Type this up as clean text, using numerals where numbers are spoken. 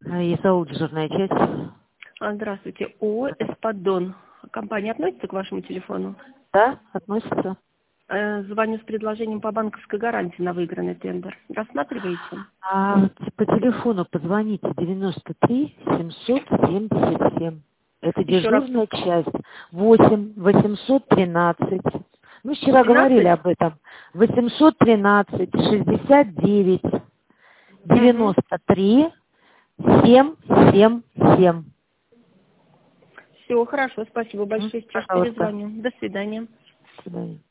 ИСАУ дежурная часть. Здравствуйте. ООО «Эспадон». Компания относится к вашему телефону? Да, относится. Звоню с предложением по банковской гарантии на выигранный тендер. Рассматриваете? По телефону позвоните 93 777. Это Еще раз. дежурная часть. 8 813. Мы вчера 13? говорили об этом. 813 69 93 777. Все, хорошо. Спасибо большое. Сейчас Пожалуйста. перезвоню. До свидания. До свидания.